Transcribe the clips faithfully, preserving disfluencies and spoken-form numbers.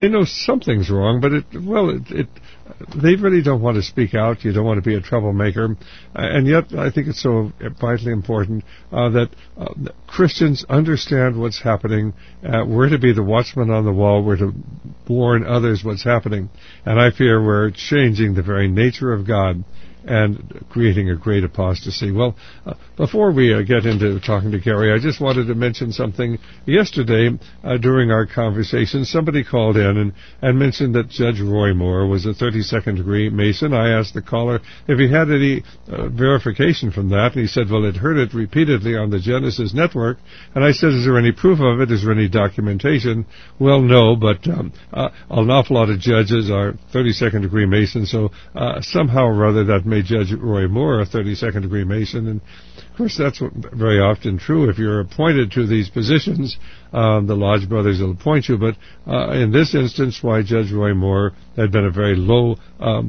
they know something's wrong, but it, well, it, it they really don't want to speak out. You don't want to be a troublemaker. Uh, and yet, I think it's so vitally important uh, that uh, Christians understand what's happening. Uh, we're to be the watchman on the wall. We're to warn others what's happening. And I fear we're changing the very nature of God and creating a great apostasy. Well, uh, before we uh, get into talking to Gary, I just wanted to mention something. Yesterday, uh, during our conversation, somebody called in and, and mentioned that Judge Roy Moore was a thirty-second degree Mason. I asked the caller if he had any uh, verification from that, and he said, well, it heard it repeatedly on the Genesis network. And I said, is there any proof of it? Is there any documentation? Well, no, but um, uh, an awful lot of judges are thirty-second degree Masons, so uh, somehow or other that made Judge Roy Moore a thirty-second degree Mason. And of course, that's what, very often true. If you're appointed to these positions, um, the Lodge brothers will appoint you. But uh, in this instance, why Judge Roy Moore had been a very low um,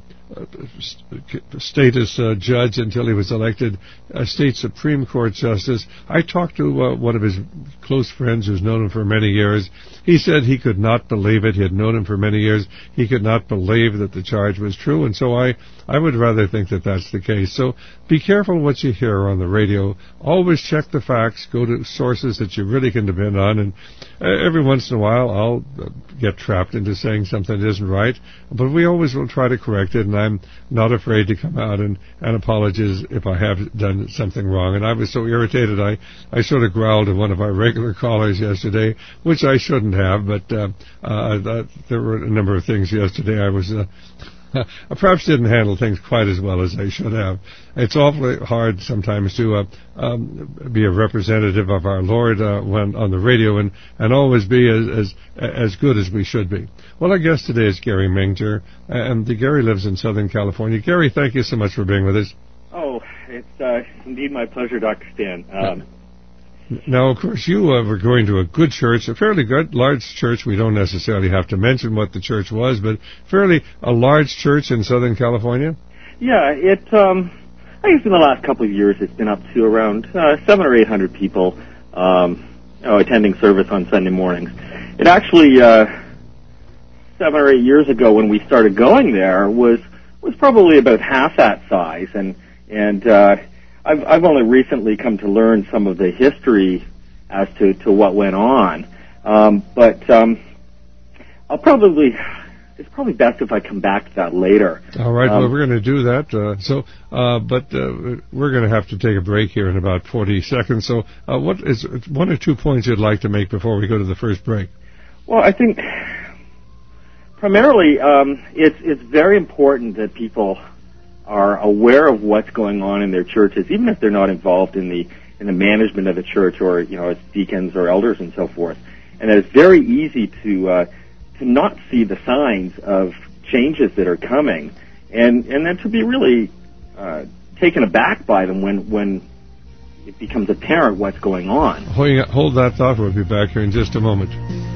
status uh, judge until he was elected a state Supreme Court justice. I talked to uh, one of his close friends who's known him for many years. He said he could not believe it. He had known him for many years. He could not believe that the charge was true, and so I, I would rather think that that's the case. So be careful what you hear on the radio. Always check the facts. Go to sources that you really can depend on, and uh, every once in a while I'll uh, get trapped into saying something that isn't right, but we always will try to correct it, and I'm not afraid to come out and, and apologize if I have done something wrong. And I was so irritated, I, I sort of growled at one of our regular callers yesterday, which I shouldn't have, but uh, uh, that, there were a number of things yesterday I was... Uh, I perhaps didn't handle things quite as well as I should have. It's awfully hard sometimes to uh, um, be a representative of our Lord uh, when on the radio and, and always be as, as as good as we should be. Well, our guest today is Gary Menger, and Gary lives in Southern California. Gary, thank you so much for being with us. Oh, it's uh, indeed my pleasure, Doctor Stan. Um, Now, of course, you uh, were going to a good church, a fairly good, large church. We don't necessarily have to mention what the church was, but fairly a large church in Southern California? Yeah, it, um, I guess in the last couple of years it's been up to around uh, seven or eight hundred people um, you know, attending service on Sunday mornings. It actually, uh, seven or eight years ago when we started going there, was was probably about half that size, and, and uh I've, I've only recently come to learn some of the history as to, to what went on. Um, but um, I'll probably, it's probably best if I come back to that later. All right, um, well, we're going to do that. Uh, so, uh, but uh, we're going to have to take a break here in about forty seconds. So uh, what is one or two points you'd like to make before we go to the first break? Well, I think primarily um, it's, it's very important that people are aware of what's going on in their churches, even if they're not involved in the in the management of the church or, you know, as deacons or elders and so forth. And it's very easy to uh, to not see the signs of changes that are coming, and and then to be really uh, taken aback by them when when it becomes apparent what's going on. Hold that thought. We'll be back here in just a moment.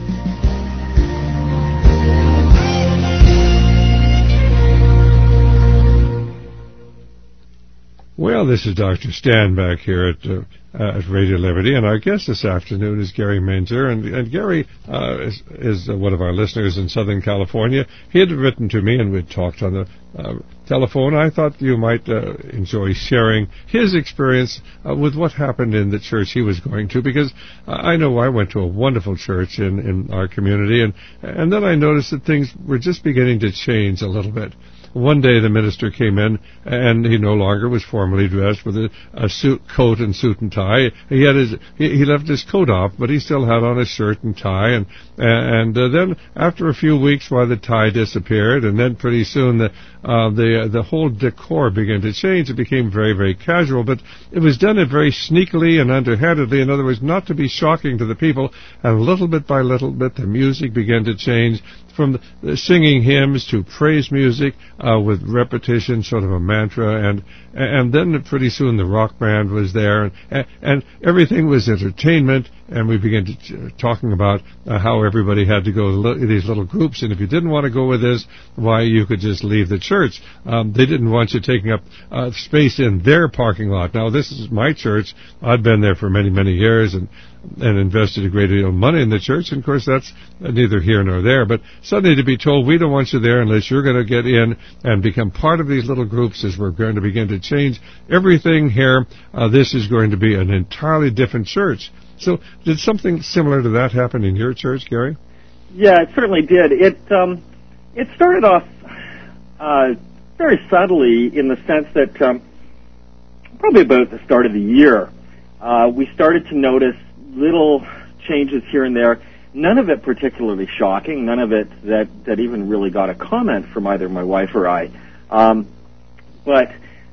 Well, this is Doctor Stan back here at uh, uh, at Radio Liberty, and our guest this afternoon is Gary Menger, and, and Gary uh, is, is uh, one of our listeners in Southern California. He had written to me, and we'd talked on the uh, telephone. I thought you might uh, enjoy sharing his experience uh, with what happened in the church he was going to, because uh, I know I went to a wonderful church in, in our community, and, and then I noticed that things were just beginning to change a little bit. One day the minister came in, and he no longer was formally dressed with a, a suit, coat and suit and tie. He had his, he, he left his coat off, but he still had on a shirt and tie. And and uh, then after a few weeks, why the tie disappeared, and then pretty soon the uh, the uh, the whole decor began to change. It became very very casual, but it was done it very sneakily and underhandedly. In other words, not to be shocking to the people. And little bit by little bit, the music began to change from the, the singing hymns to praise music uh, with repetition, sort of a mantra, and and then pretty soon the rock band was there, and, and everything was entertainment. And we began to, uh, talking about uh, how everybody had to go to li- these little groups, and if you didn't want to go with this, why, you could just leave the church. Um, they didn't want you taking up uh, space in their parking lot. Now, this is my church. I've been there for many, many years, and and invested a great deal of money in the church. And of course, that's neither here nor there. But suddenly to be told, we don't want you there unless you're going to get in and become part of these little groups as we're going to begin to change everything here. Uh, this is going to be an entirely different church. So did something similar to that happen in your church, Gary? Yeah, it certainly did. It um, it started off uh, very subtly in the sense that um, probably about the start of the year, uh, we started to notice little changes here and there. None of it particularly shocking. None of it that, that even really got a comment from either my wife or I. Um, but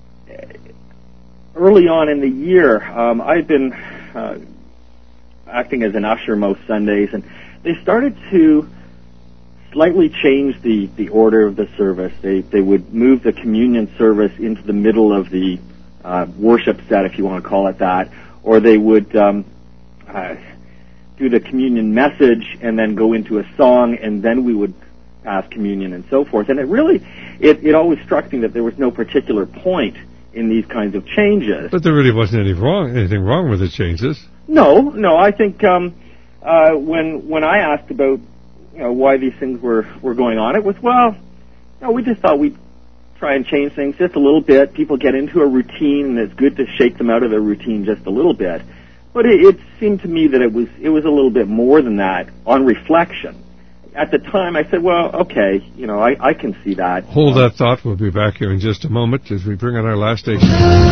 early on in the year, um, I'd been uh, acting as an usher most Sundays, and they started to slightly change the, the order of the service. They they would move the communion service into the middle of the uh, worship set, if you want to call it that, or they would um, uh, do the communion message and then go into a song, and then we would pass communion and so forth. And it really, it, it always struck me that there was no particular point in these kinds of changes. But there really wasn't any wrong, anything wrong with the changes. No, no. I think um, uh, when when I asked about you know why these things were, were going on, it was well, you know, we just thought we'd try and change things just a little bit. People get into a routine, and it's good to shake them out of their routine just a little bit. But it, it seemed to me that it was it was a little bit more than that on reflection. At the time, I said, well, okay, you know, I, I can see that. Hold that thought. We'll be back here in just a moment as we bring on our last station.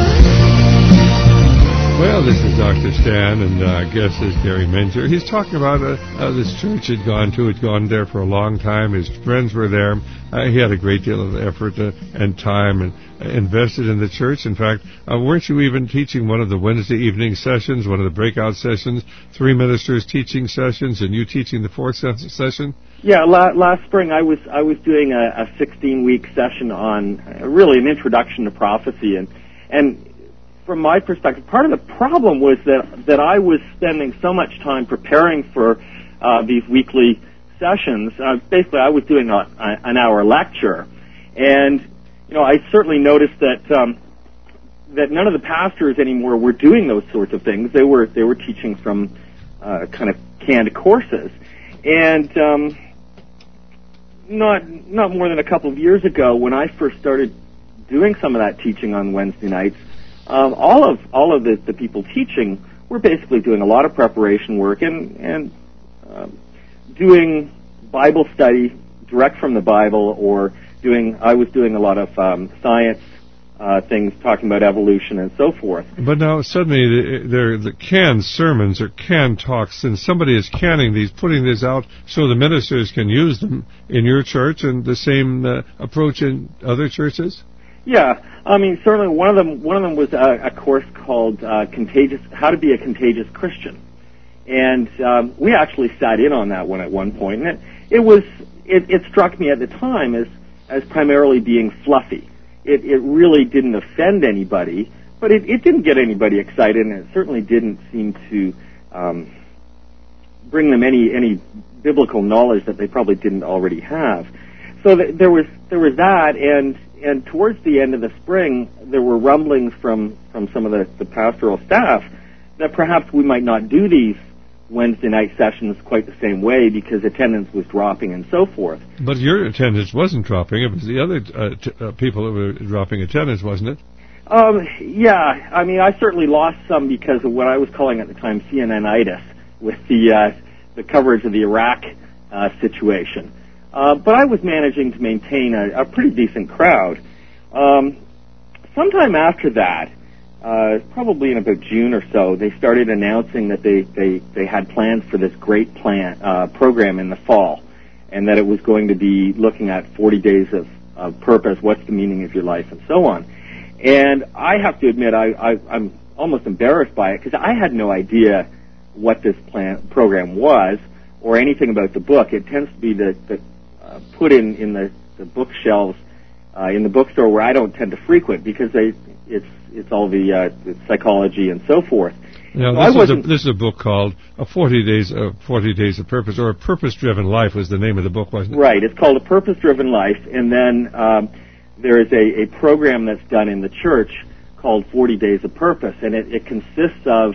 Well, this is Doctor Stan, and uh, guest is Gary Menzer. He's talking about uh, uh, this church he'd gone to. He'd gone there for a long time. His friends were there. Uh, he had a great deal of effort uh, and time and uh, invested in the church. In fact, uh, weren't you even teaching one of the Wednesday evening sessions, one of the breakout sessions, three ministers teaching sessions, and you teaching the fourth ses- session? Yeah, la- last spring I was I was doing a, a sixteen-week session on uh, really an introduction to prophecy, and and. From my perspective, part of the problem was that that I was spending so much time preparing for uh, these weekly sessions. Uh, basically, I was doing a, a, an hour lecture, and you know, I certainly noticed that um, that none of the pastors anymore were doing those sorts of things. They were they were teaching from uh, kind of canned courses, and um, not not more than a couple of years ago, when I first started doing some of that teaching on Wednesday nights. Um, all of all of the, the people teaching were basically doing a lot of preparation work and and um, doing Bible study direct from the Bible, or doing. I was doing a lot of um, science uh, things, talking about evolution and so forth. But now suddenly they're the canned sermons or canned talks, and somebody is canning these, putting these out so the ministers can use them in your church, and the same uh, approach in other churches. Yeah, I mean, certainly one of them. One of them was a, a course called uh, "Contagious: How to Be a Contagious Christian," and um, we actually sat in on that one at one point, and it, it was it, it struck me at the time as as primarily being fluffy. It it really didn't offend anybody, but it, it didn't get anybody excited, and it certainly didn't seem to um, bring them any any biblical knowledge that they probably didn't already have. So th- there was there was that, and. And towards the end of the spring, there were rumblings from, from some of the, the pastoral staff that perhaps we might not do these Wednesday night sessions quite the same way because attendance was dropping and so forth. But your attendance wasn't dropping. It was the other uh, t- uh, people that were dropping attendance, wasn't it? Um, yeah. I mean, I certainly lost some because of what I was calling at the time C N N-itis with the, uh, the coverage of the Iraq uh, situation. Uh, but I was managing to maintain a, a pretty decent crowd. Um, sometime after that, uh, probably in about June or so, they started announcing that they, they, they had plans for this great plan, uh, program in the fall, and that it was going to be looking at forty days of, of purpose, what's the meaning of your life, and so on. And I have to admit, I, I, I'm almost embarrassed by it because I had no idea what this plan program was or anything about the book. It tends to be the, the Uh, put in, in the, the bookshelves uh, in the bookstore where I don't tend to frequent because they it's it's all the, uh, the psychology and so forth. Now, so this, is a, this is a book called uh, forty days, uh, forty days of Purpose, or A Purpose-Driven Life was the name of the book, wasn't it? Right. It's called A Purpose-Driven Life, and then um, there is a, a program that's done in the church called forty Days of Purpose, and it, it consists of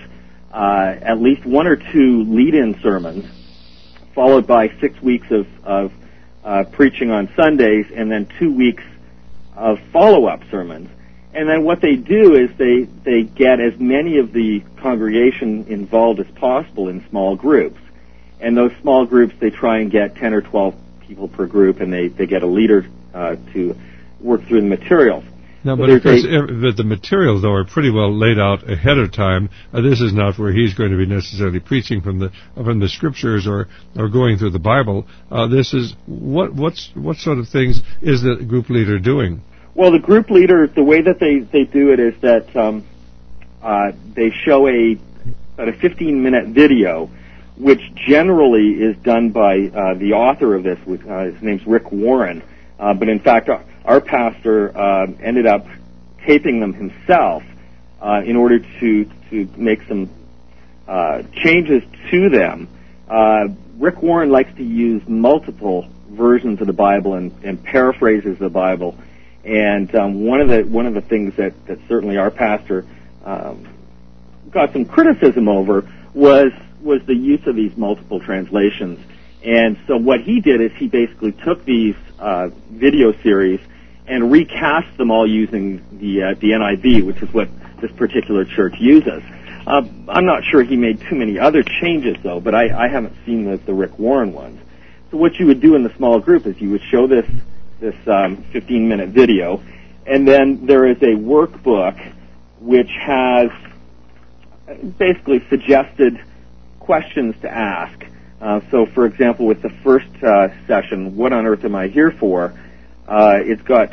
uh, at least one or two lead-in sermons, followed by six weeks of, of uh, preaching on Sundays, and then two weeks of follow-up sermons. And then what they do is they, they get as many of the congregation involved as possible in small groups. And those small groups, they try and get ten or twelve people per group, and they, they get a leader uh, to work through the materials. No, so but of course, a, the, the materials, though, are pretty well laid out ahead of time. Uh, this is not where he's going to be necessarily preaching from the from the scriptures or, or going through the Bible. Uh, this is what what's what sort of things is the group leader doing? Well, the group leader, the way that they, they do it is that um, uh, they show a about a fifteen minute video, which generally is done by uh, the author of this. With, uh, his name's Rick Warren, uh, but in fact, our, our pastor uh, ended up taping them himself uh, in order to to make some uh, changes to them. Uh, Rick Warren likes to use multiple versions of the Bible and, and paraphrases the Bible. And um, one of the one of the things that, that certainly our pastor um, got some criticism over was was the use of these multiple translations. And so what he did is he basically took these uh, video series and recast them all using the uh, the N I V, which is what this particular church uses. Uh, I'm not sure he made too many other changes though, but I, I haven't seen the, the Rick Warren ones. So what you would do in the small group is you would show this. this um, fifteen minute video, and then there is a workbook which has basically suggested questions to ask. Uh, so, for example, with the first uh, session, What on Earth Am I Here For?, uh, it's got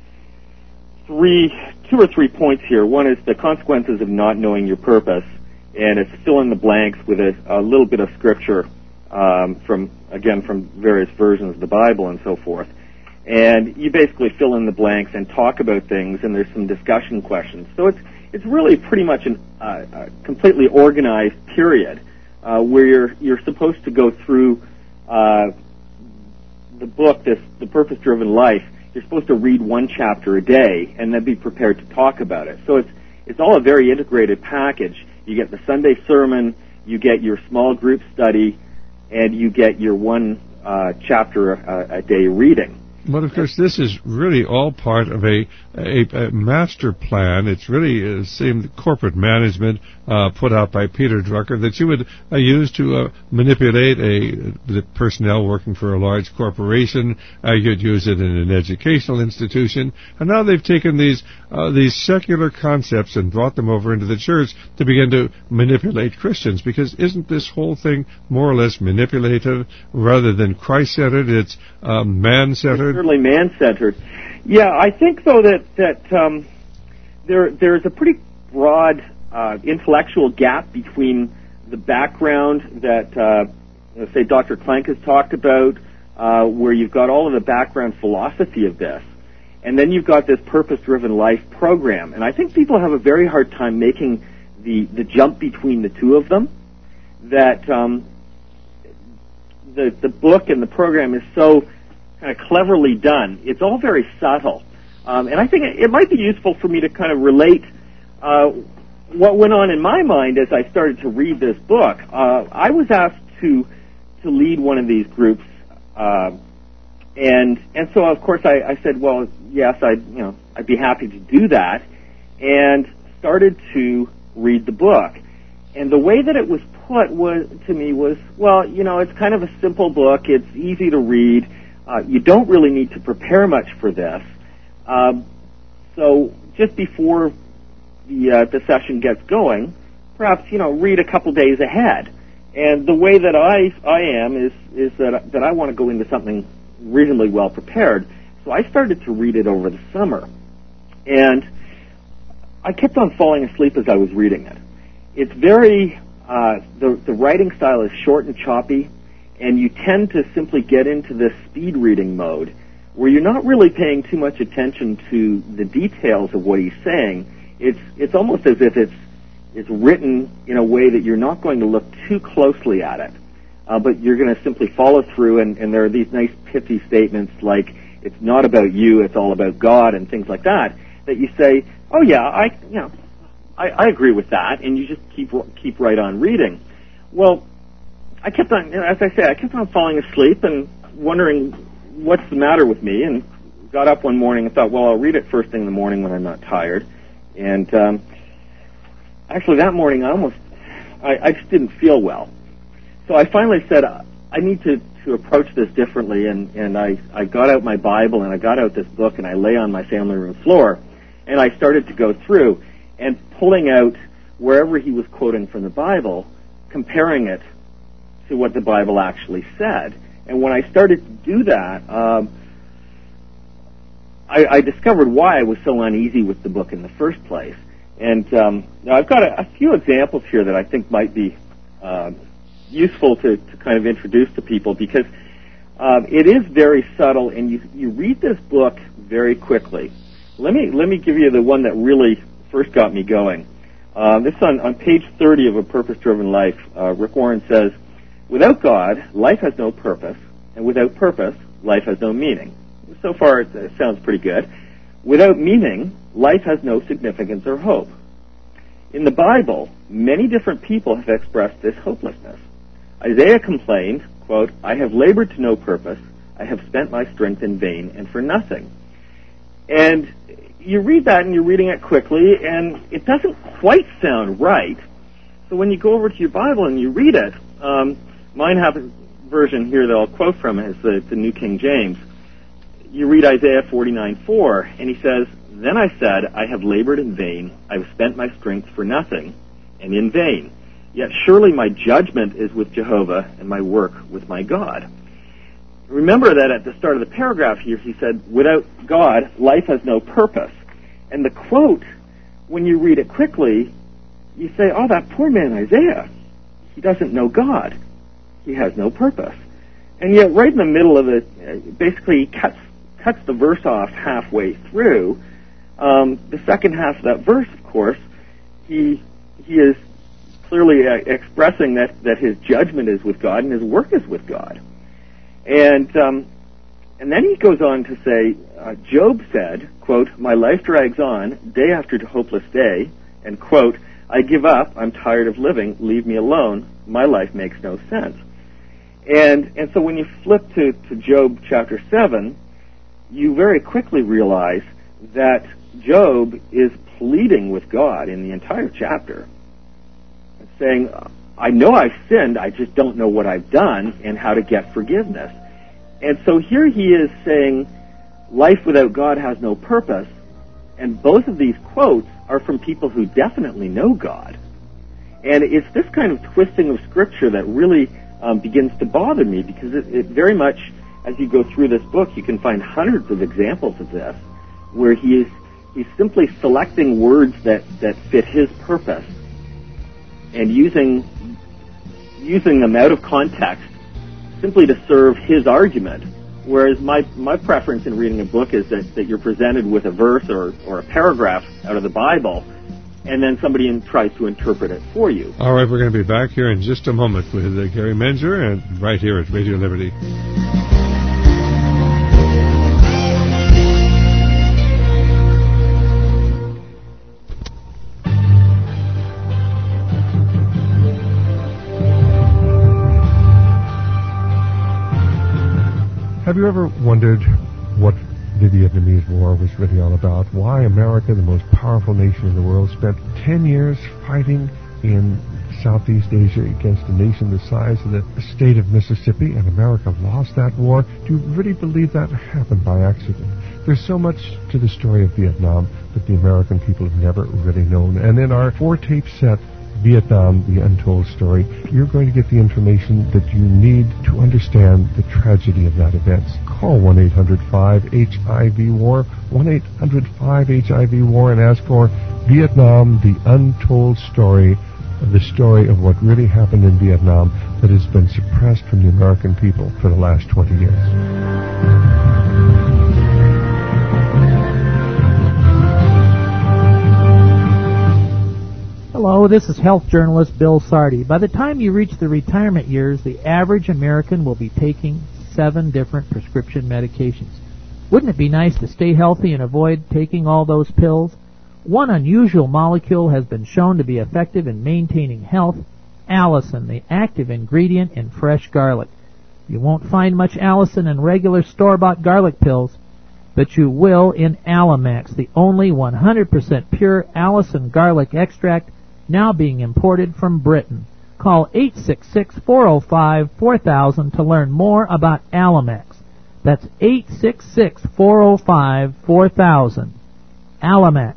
three, two or three points here. One is the consequences of not knowing your purpose, and it's fill in the blanks with a, a little bit of scripture um, from, again, from various versions of the Bible and so forth. And you basically fill in the blanks and talk about things, and there's some discussion questions. So it's it's really pretty much a uh, a completely organized period uh, where you're you're supposed to go through uh, the book, this the Purpose-Driven Life. You're supposed to read one chapter a day and then be prepared to talk about it. So it's it's all a very integrated package. You get the Sunday sermon, you get your small group study, and you get your one uh, chapter a, a day reading. But of course, this is really all part of a a, a master plan. It's really uh, seemed corporate management uh, put out by Peter Drucker that you would uh, use to uh, manipulate a the personnel working for a large corporation. Uh, you'd use it in an educational institution, and now they've taken these uh, these secular concepts and brought them over into the church to begin to manipulate Christians. Because isn't this whole thing more or less manipulative rather than Christ-centered? It's uh, man-centered. Certainly man-centered. Yeah, I think though that that um, there there is a pretty broad uh, intellectual gap between the background that uh, say Doctor Klenk has talked about, uh, where you've got all of the background philosophy of this, and then you've got this purpose-driven life program. And I think people have a very hard time making the the jump between the two of them. That um, the the book and the program is so kind of cleverly done. It's all very subtle. Um, and I think it, it might be useful for me to kind of relate uh, what went on in my mind as I started to read this book. Uh, I was asked to to lead one of these groups, uh, and and so of course I, I said, well, yes, I you know I'd be happy to do that, and started to read the book. And the way that it was put was to me was, well, you know, it's kind of a simple book. It's easy to read. Uh, you don't really need to prepare much for this. Um, so just before the uh, the session gets going, perhaps you know read a couple days ahead. And the way that I I am is is that that I want to go into something reasonably well prepared. So I started to read it over the summer, and I kept on falling asleep as I was reading it. It's very uh, the the writing style is short and choppy. And you tend to simply get into this speed reading mode where you're not really paying too much attention to the details of what he's saying. It's it's almost as if it's it's written in a way that you're not going to look too closely at it, uh, but you're going to simply follow through. And, and there are these nice pithy statements like it's not about you, it's all about God, and things like that. That you say, oh yeah, I you know I, I agree with that, and you just keep keep right on reading. Well, I kept on, as I say, I kept on falling asleep and wondering what's the matter with me, and got up one morning and thought, well, I'll read it first thing in the morning when I'm not tired. And um, actually, that morning, I almost, I, I just didn't feel well. So I finally said, I need to, to approach this differently, and, and I, I got out my Bible, and I got out this book, and I lay on my family room floor, and I started to go through, and pulling out wherever he was quoting from the Bible, comparing it to what the Bible actually said. And when I started to do that, um, I, I discovered why I was so uneasy with the book in the first place. And um, now I've got a, a few examples here that I think might be uh, useful to, to kind of introduce to people, because um, it is very subtle, and you, you read this book very quickly. Let me let me give you the one that really first got me going. Um, this on, on page thirty of A Purpose-Driven Life. Uh, Rick Warren says, "Without God, life has no purpose, and without purpose, life has no meaning." So far, it, it sounds pretty good. Without meaning, life has no significance or hope. In the Bible, many different people have expressed this hopelessness. Isaiah complained, quote, "I have labored to no purpose. I have spent my strength in vain and for nothing." And you read that, and you're reading it quickly, and it doesn't quite sound right. So when you go over to your Bible and you read it, um, mine have a version here that I'll quote from is the, the New King James. You read Isaiah forty-nine four, and he says, "Then I said, I have labored in vain, I have spent my strength for nothing, and in vain. Yet surely my judgment is with Jehovah, and my work with my God." Remember that at the start of the paragraph here, he said, without God, life has no purpose. And the quote, when you read it quickly, you say, oh, that poor man Isaiah, he doesn't know God. He has no purpose. And yet right in the middle of it, basically he cuts, cuts the verse off halfway through. Um, the second half of that verse, of course, he he is clearly uh, expressing that, that his judgment is with God and his work is with God. And um, and then he goes on to say, uh, Job said, quote, "My life drags on day after hopeless day," and quote, "I give up, I'm tired of living, leave me alone, my life makes no sense." And and so when you flip to, to Job chapter seven, you very quickly realize that Job is pleading with God in the entire chapter, saying, I know I've sinned, I just don't know what I've done and how to get forgiveness. And so here he is saying, life without God has no purpose, and both of these quotes are from people who definitely know God. And it's this kind of twisting of Scripture that really um, begins to bother me, because it, it very much, as you go through this book, you can find hundreds of examples of this, where he is he's simply selecting words that, that fit his purpose and using using them out of context simply to serve his argument. Whereas my, my preference in reading a book is that, that you're presented with a verse or, or a paragraph out of the Bible, and then somebody in, tries to interpret it for you. All right, we're going to be back here in just a moment with uh, Gary Menzer, and right here at Radio Liberty. Have you ever wondered what the Vietnamese War was really all about? Why America, the most powerful nation in the world, spent ten years fighting in Southeast Asia against a nation the size of the state of Mississippi, and America lost that war? Do you really believe that happened by accident? There's so much to the story of Vietnam that the American people have never really known. And in our four-tape set, Vietnam, The Untold Story, you're going to get the information that you need to understand the tragedy of that event. Call one eight hundred five H I V war, one eight hundred five H I V war, and ask for Vietnam, The Untold Story, the story of what really happened in Vietnam that has been suppressed from the American people for the last twenty years. Hello, this is health journalist Bill Sardi. By the time you reach the retirement years, the average American will be taking seven different prescription medications. Wouldn't it be nice to stay healthy and avoid taking all those pills? One unusual molecule has been shown to be effective in maintaining health: allicin, the active ingredient in fresh garlic. You won't find much allicin in regular store-bought garlic pills, but you will in Allimax, the only one hundred percent pure allicin garlic extract now being imported from Britain. Call eight six six, four oh five, four thousand to learn more about Allimax. That's eight six six, four oh five, four thousand. Allimax.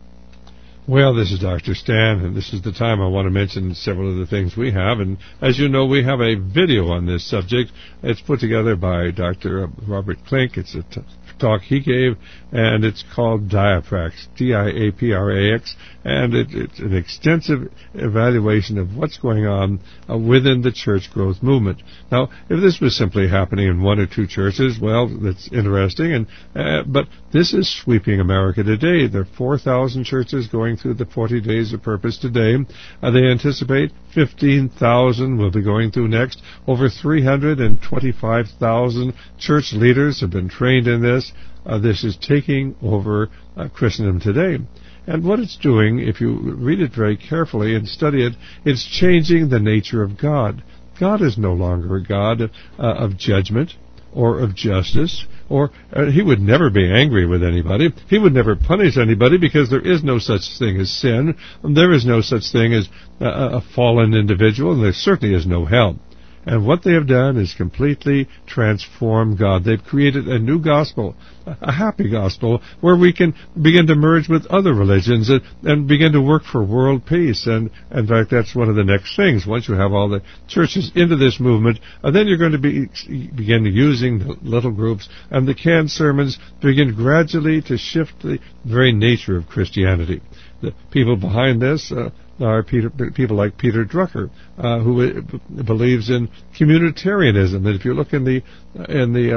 Well, this is Doctor Stan, and this is the time I want to mention several of the things we have. And as you know, we have a video on this subject. It's put together by Doctor Robert Klink. It's a t- talk he gave, and it's called Diaprax, D I A P R A X, and it, it's an extensive evaluation of what's going on uh, within the church growth movement. Now, if this was simply happening in one or two churches, well, that's interesting, and uh, but this is sweeping America today. There are four thousand churches going through the forty days of purpose today. Uh, they anticipate fifteen thousand will be going through next. Over three hundred twenty-five thousand church leaders have been trained in this. Uh, this is taking over uh, Christendom today. And what it's doing, if you read it very carefully and study it, it's changing the nature of God. God is no longer a God uh, of judgment or of justice, or uh, he would never be angry with anybody. He would never punish anybody because there is no such thing as sin. And there is no such thing as uh, a fallen individual, and there certainly is no hell. And what they have done is completely transform God. They've created a new gospel, a happy gospel, where we can begin to merge with other religions and, and begin to work for world peace. And, in fact, that's one of the next things. Once you have all the churches into this movement, uh, then you're going to be begin using the little groups, and the canned sermons begin gradually to shift the very nature of Christianity. The people behind this uh, are Peter, people like Peter Drucker, uh, who uh, believes in communitarianism. And if you look in the in the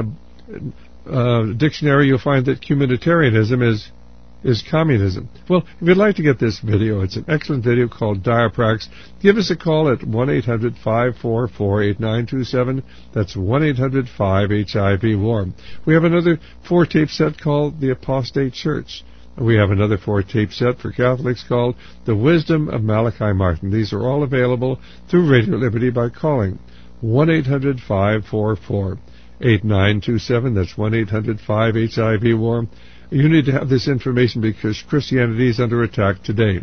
uh, uh, dictionary, you'll find that communitarianism is is communism. Well, if you'd like to get this video, it's an excellent video called Diaprax. Give us a call at one eight hundred, five four four, eight nine two seven. That's one eight hundred, five H I V, WAR. We have another four-tape set called The Apostate Church. We have another four-tape set for Catholics called The Wisdom of Malachi Martin. These are all available through Radio Liberty by calling one eight hundred, five four four, eight nine two seven. That's one eight hundred, five H I V, WAR. You need to have this information because Christianity is under attack today.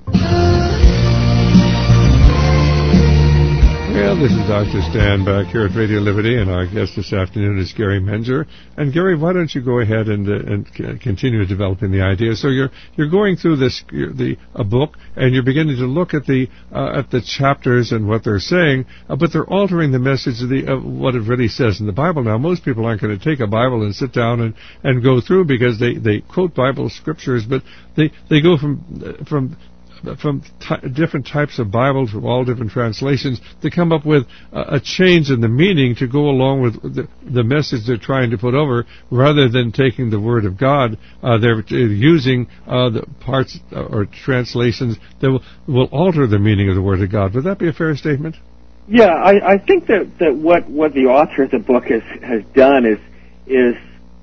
Well, this is Doctor Stan back here at Radio Liberty, and our guest this afternoon is Gary Menzer. And Gary, why don't you go ahead and uh, and c- continue developing the idea? So you're you're going through this the a book, and you're beginning to look at the uh, at the chapters and what they're saying, uh, but they're altering the message of the of what it really says in the Bible. Now, most people aren't going to take a Bible and sit down and, and go through because they, they quote Bible scriptures, but they they go from uh, from from t- different types of Bibles, from all different translations, to come up with a, a change in the meaning to go along with the, the message they're trying to put over, rather than taking the Word of God. Uh, they're using uh, the parts uh, or translations that will, will alter the meaning of the Word of God. Would that be a fair statement? Yeah, I, I think that, that what, what the author of the book has, has done is is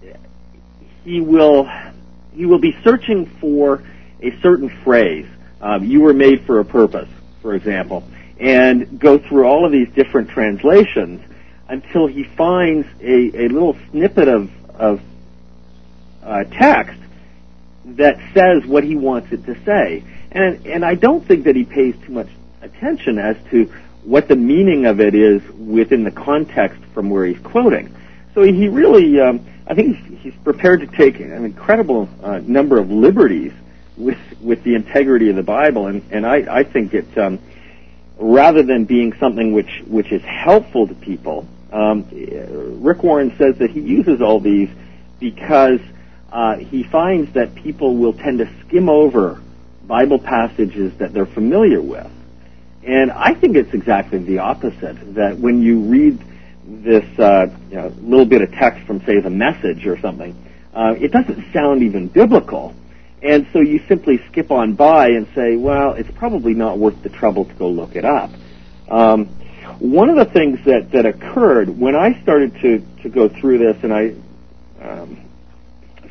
he will he will be searching for a certain phrase. Um, you were made for a purpose, for example, and go through all of these different translations until he finds a, a little snippet of, of uh, text that says what he wants it to say. And, and I don't think that he pays too much attention as to what the meaning of it is within the context from where he's quoting. So he really, um, I think he's, he's prepared to take an incredible uh, number of liberties with with the integrity of the Bible, and, and I, I think it, um, rather than being something which, which is helpful to people, um, Rick Warren says that he uses all these because uh, he finds that people will tend to skim over Bible passages that they're familiar with. And I think it's exactly the opposite, that when you read this uh, you know, little bit of text from, say, The Message or something, uh, it doesn't sound even biblical. And so you simply skip on by and say, well, it's probably not worth the trouble to go look it up. Um, one of the things that, that occurred when I started to, to go through this, and I um,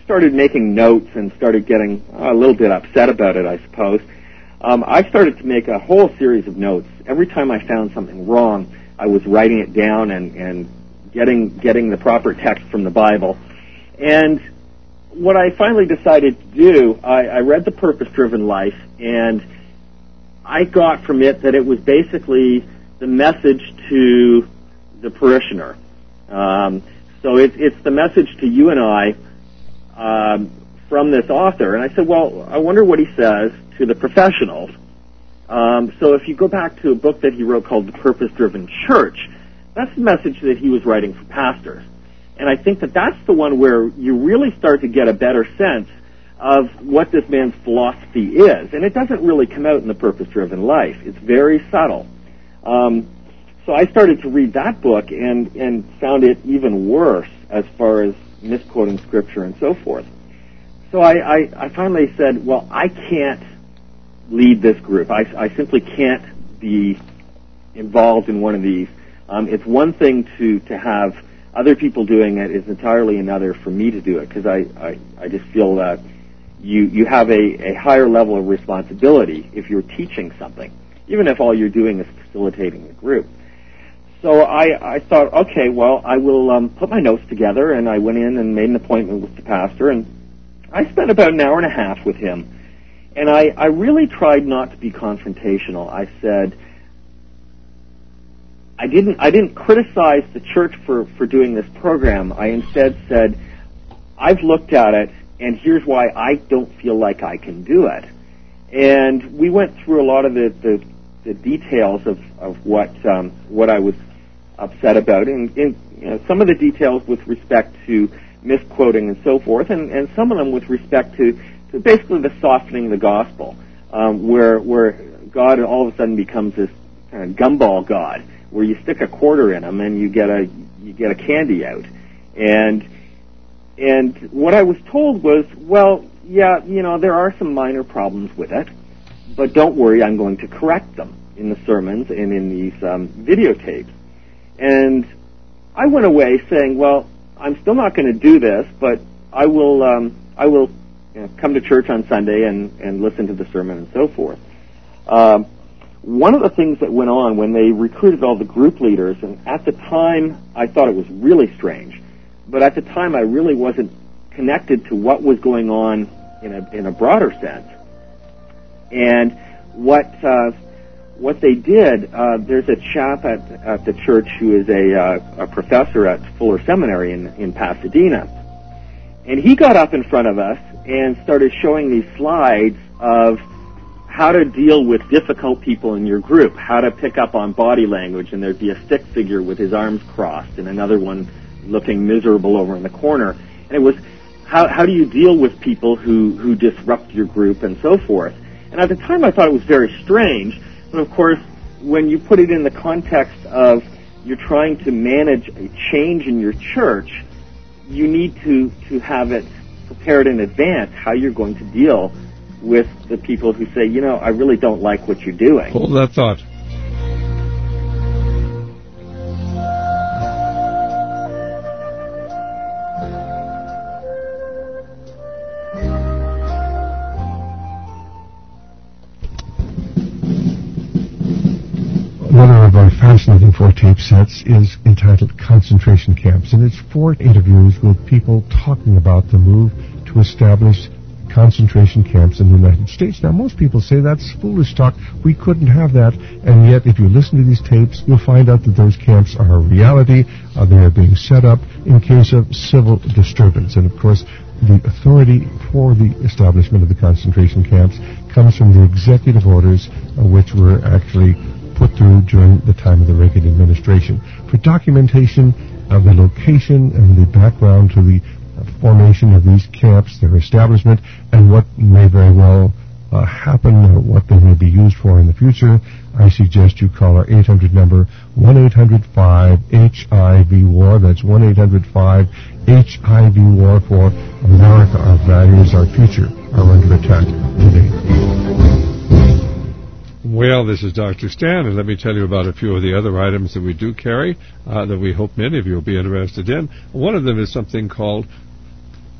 started making notes and started getting a little bit upset about it, I suppose, um, I started to make a whole series of notes. Every time I found something wrong, I was writing it down and, and getting getting the proper text from the Bible. And what I finally decided to do, I, I read The Purpose-Driven Life, and I got from it that it was basically the message to the parishioner. Um, so it, it's the message to you and I um, from this author. And I said, well, I wonder what he says to the professionals. Um, so if you go back to a book that he wrote called The Purpose-Driven Church, that's the message that he was writing for pastors. And I think that that's the one where you really start to get a better sense of what this man's philosophy is. And it doesn't really come out in The Purpose-Driven Life. It's very subtle. Um, so I started to read that book and, and found it even worse as far as misquoting Scripture and so forth. So I, I, I finally said, well, I can't lead this group. I, I simply can't be involved in one of these. Um, it's one thing to, to have other people doing it. It's entirely another for me to do it, because I, I, I just feel that you, you have a, a higher level of responsibility if you're teaching something, even if all you're doing is facilitating the group. So I, I thought, okay, well, I will um, put my notes together, and I went in and made an appointment with the pastor, and I spent about an hour and a half with him. And I, I really tried not to be confrontational. I said, I didn't I didn't criticize the church for, for doing this program. I instead said, I've looked at it, and here's why I don't feel like I can do it. And we went through a lot of the, the, the details of, of what um, what I was upset about, and, and you know, some of the details with respect to misquoting and so forth, and, and some of them with respect to, to basically the softening the gospel, um, where where God all of a sudden becomes this kind of gumball God, where you stick a quarter in him and you get a you get a candy out. And and what I was told was, well, yeah, you know, there are some minor problems with it, but don't worry, I'm going to correct them in the sermons and in these um, videotapes. And I went away saying, well, I'm still not going to do this, but I will um, I will you know, come to church on Sunday and, and listen to the sermon and so forth. Um, One of the things that went on when they recruited all the group leaders, and at the time I thought it was really strange, but at the time I really wasn't connected to what was going on in a in a broader sense. And what uh, what they did, uh, there's a chap at at the church who is a uh, a professor at Fuller Seminary in in Pasadena, and he got up in front of us and started showing these slides of how to deal with difficult people in your group, how to pick up on body language, and there'd be a stick figure with his arms crossed and another one looking miserable over in the corner. And it was, how, how do you deal with people who, who disrupt your group and so forth? And at the time I thought it was very strange, but of course when you put it in the context of you're trying to manage a change in your church, you need to, to have it prepared in advance how you're going to deal with the people who say, you know, I really don't like what you're doing. Hold that thought. Another of our fascinating four tape sets is entitled Concentration Camps, and it's four interviews with people talking about the move to establish concentration camps in the United States. Now, most people say that's foolish talk. We couldn't have that. And yet, if you listen to these tapes, you'll find out that those camps are a reality. Uh, they are being set up in case of civil disturbance. And, of course, the authority for the establishment of the concentration camps comes from the executive orders, uh, which were actually put through during the time of the Reagan administration. For documentation of the location and the background to the formation of these camps, their establishment, and what may very well uh, happen or what they may be used for in the future, I suggest you call our eight hundred number, one eight hundred five H I V war. That's one eight hundred five H I V war for America, our values, our future are under attack today. Well, this is Doctor Stan, and let me tell you about a few of the other items that we do carry uh, that we hope many of you will be interested in. One of them is something called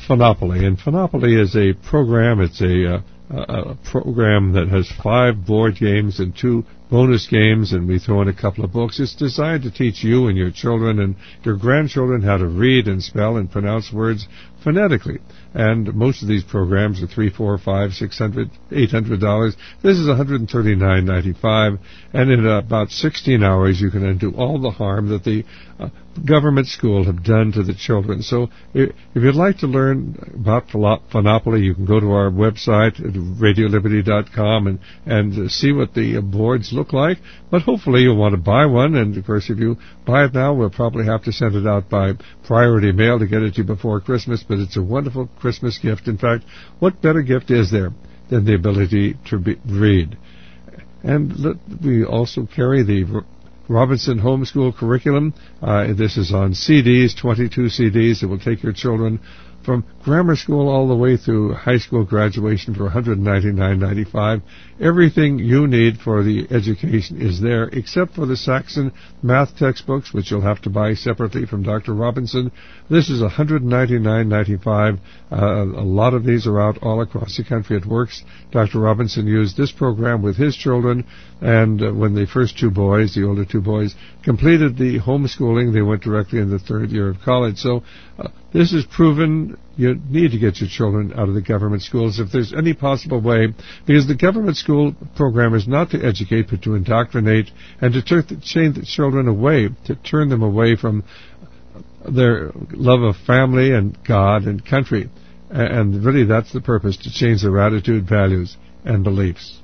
Phonopoly. And Phonopoly is a program. It's a, uh, a program that has five board games and two bonus games, and we throw in a couple of books. It's designed to teach you and your children and your grandchildren how to read and spell and pronounce words phonetically. And most of these programs are three, four, five, six hundred, eight hundred dollars. This is one hundred thirty-nine ninety-five, and in about sixteen hours you can undo all the harm that the uh, government school have done to the children. So if, if you'd like to learn about Phonopoly, you can go to our website at radio liberty dot com and and see what the uh, boards look like. But hopefully you'll want to buy one, and of course if you buy it now, we'll probably have to send it out by priority mail to get it to you before Christmas. But it's a wonderful Christmas gift. In fact, what better gift is there than the ability to be, read? And let, we also carry the Robinson Homeschool Curriculum. Uh, this is on C Ds, twenty-two C Ds. It will take your children from grammar school all the way through high school graduation for one hundred ninety-nine ninety-five. Everything you need for the education is there, except for the Saxon math textbooks, which you'll have to buy separately from Doctor Robinson. This is one hundred ninety-nine ninety-five. Uh, a lot of these are out all across the country. It works. Doctor Robinson used this program with his children, and uh, when the first two boys, the older two boys, completed the homeschooling, they went directly in the third year of college. So uh, this is proven. You need to get your children out of the government schools if there's any possible way, because the government school program is not to educate but to indoctrinate and to turn the, change the children away, to turn them away from their love of family and God and country. And really that's the purpose, to change their attitude, values, and beliefs.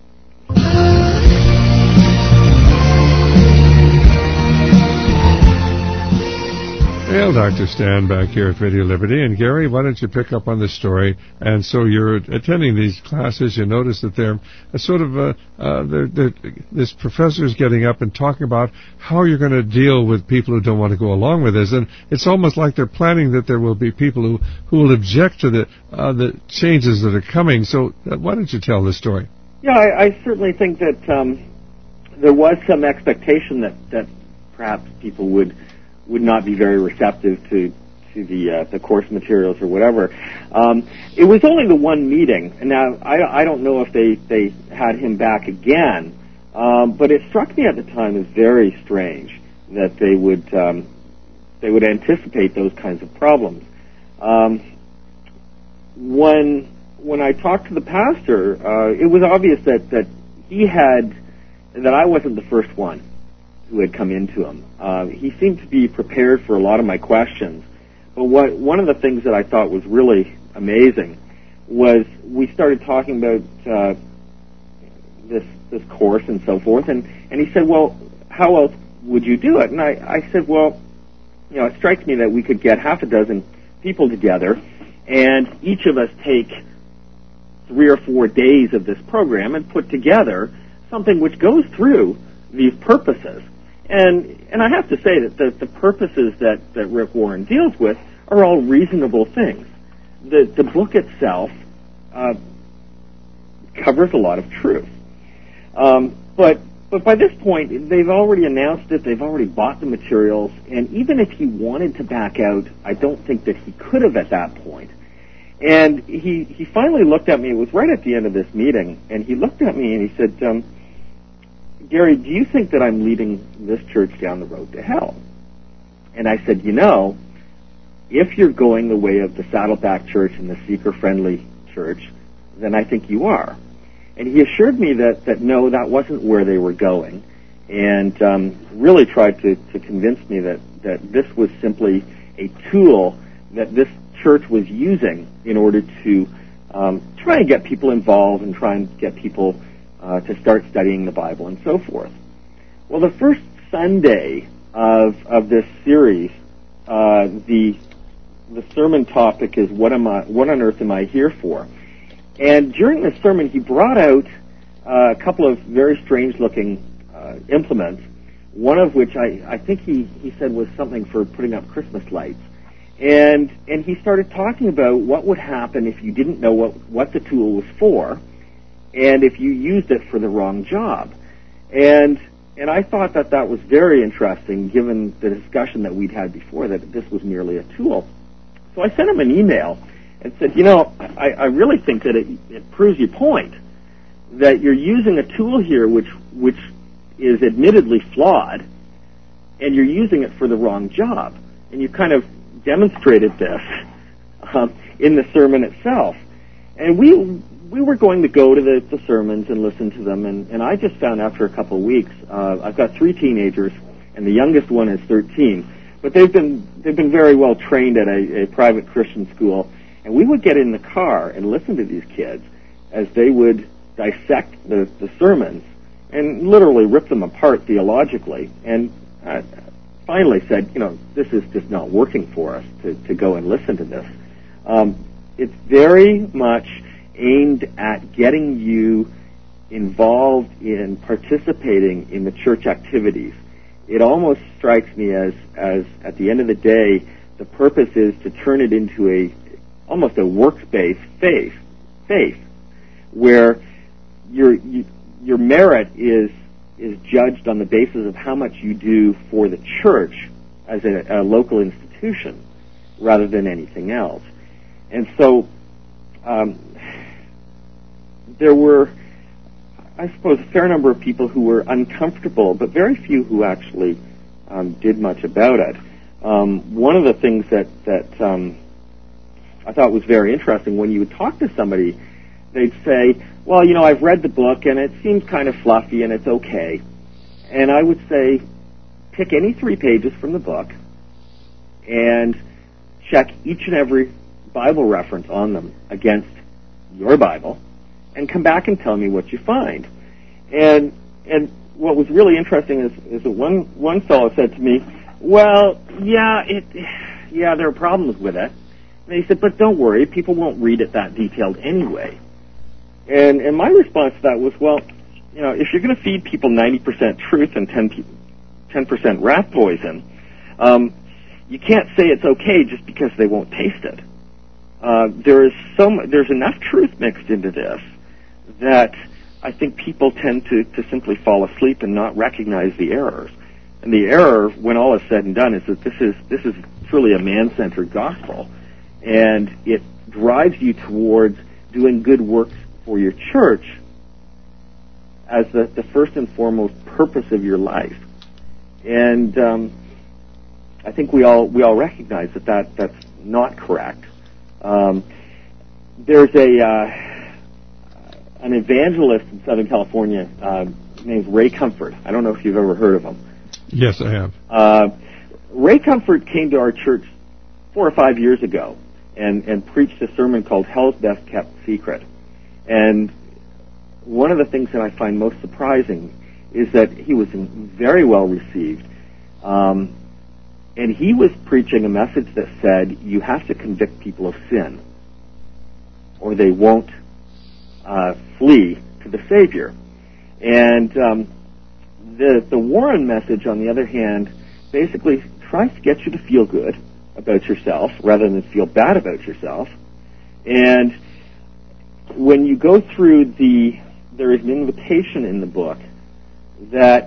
Well, Doctor Stan back here at Radio Liberty. And Gary, why don't you pick up on this story? And so you're attending these classes. You notice that they're a sort of a, uh, they're, they're, this professor is getting up and talking about how you're going to deal with people who don't want to go along with this. And it's almost like they're planning that there will be people who, who will object to the uh, the changes that are coming. So uh, why don't you tell this story? Yeah, I, I certainly think that um, there was some expectation that, that perhaps people would would not be very receptive to to the uh, the course materials or whatever. Um, it was only the one meeting, and now I, I don't know if they, they had him back again, um, but it struck me at the time as very strange that they would um, they would anticipate those kinds of problems. Um, when when I talked to the pastor, uh, it was obvious that, that he had that I wasn't the first one who had come into him. Uh, he seemed to be prepared for a lot of my questions. But what one of the things that I thought was really amazing was we started talking about uh, this this course and so forth, and, and he said, well, how else would you do it? And I, I said, well, you know, it strikes me that we could get half a dozen people together, and each of us take three or four days of this program and put together something which goes through these purposes. And and I have to say that the, the purposes that, that Rick Warren deals with are all reasonable things. The the book itself uh, covers a lot of truth. Um, but but by this point, they've already announced it, they've already bought the materials, and even if he wanted to back out, I don't think that he could have at that point. And he, he finally looked at me, it was right at the end of this meeting, and he looked at me and he said, um, Gary, do you think that I'm leading this church down the road to hell? And I said, you know, if you're going the way of the Saddleback Church and the seeker-friendly church, then I think you are. And he assured me that, that no, that wasn't where they were going, and um, really tried to, to convince me that, that this was simply a tool that this church was using in order to um, try and get people involved and try and get people Uh, to start studying the Bible and so forth. Well, the first Sunday of of this series, uh, the the sermon topic is what am I? What on earth am I here for? And during the sermon, he brought out uh, a couple of very strange-looking uh, implements. One of which I, I think he, he said was something for putting up Christmas lights. And and he started talking about what would happen if you didn't know what what the tool was for, and if you used it for the wrong job. And and I thought that that was very interesting, given the discussion that we'd had before, that this was merely a tool. So I sent him an email, and said, you know, I, I really think that it, it proves your point, that you're using a tool here which which is admittedly flawed, and you're using it for the wrong job. And you kind of demonstrated this um, in the sermon itself. And we we were going to go to the, the sermons and listen to them, and, and I just found after a couple of weeks, uh, I've got three teenagers, and the youngest one is thirteen, but they've been they've been very well trained at a, a private Christian school, and we would get in the car and listen to these kids as they would dissect the, the sermons and literally rip them apart theologically, and uh, finally said, you know, this is just not working for us to, to go and listen to this. Um, it's very much aimed at getting you involved in participating in the church activities. It almost strikes me as, as at the end of the day, the purpose is to turn it into a almost a works-based faith, faith, where your you, your merit is is judged on the basis of how much you do for the church as a, a local institution, rather than anything else. And so, um, there were, I suppose, a fair number of people who were uncomfortable, but very few who actually um, did much about it. Um, one of the things that that um, I thought was very interesting, when you would talk to somebody, they'd say, well, you know, I've read the book, and it seems kind of fluffy, and it's okay. And I would say, pick any three pages from the book and check each and every Bible reference on them against your Bible, and come back and tell me what you find. And and what was really interesting is, is that one, one fellow said to me, well, yeah, it, yeah, there are problems with it. And he said, but don't worry, people won't read it that detailed anyway. And and my response to that was, well, you know, if you're going to feed people ninety percent truth and ten percent rat poison, um, you can't say it's okay just because they won't taste it. Uh, there is so much, there's enough truth mixed into this that I think people tend to, to simply fall asleep and not recognize the errors. And the error, when all is said and done, is that this is this is truly a man-centered gospel, and it drives you towards doing good works for your church as the, the first and foremost purpose of your life. And um, I think we all we all recognize that, that that's not correct. Um, there's a uh, an evangelist in Southern California uh, named Ray Comfort. I don't know if you've ever heard of him. Yes, I have. Uh, Ray Comfort came to our church four or five years ago and, and preached a sermon called Hell's Best Kept Secret. And one of the things that I find most surprising is that he was very well received. Um, and he was preaching a message that said you have to convict people of sin, or they won't uh, flee to the Savior. And um, the the Warren message, on the other hand, basically tries to get you to feel good about yourself rather than feel bad about yourself. And when you go through the, there is an invitation in the book that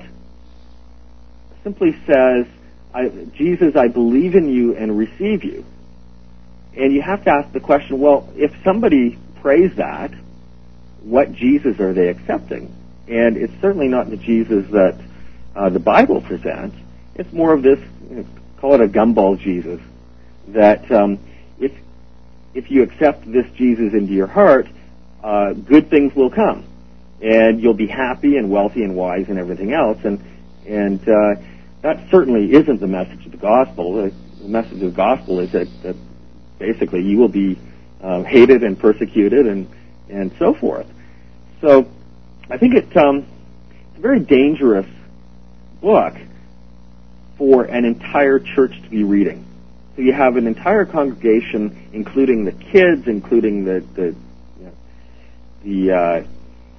simply says, I, Jesus, I believe in you and receive you. And you have to ask the question, well, if somebody prays that, what Jesus are they accepting? And it's certainly not the Jesus that uh, the Bible presents. It's more of this, you know, call it a gumball Jesus, that um, if if you accept this Jesus into your heart, uh, good things will come, and you'll be happy and wealthy and wise and everything else. And and uh, that certainly isn't the message of the gospel. The, the message of the gospel is that, that basically you will be uh, hated and persecuted and and so forth. So I think it, um, it's a very dangerous book for an entire church to be reading. So you have an entire congregation, including the kids, including the the you know, the, uh,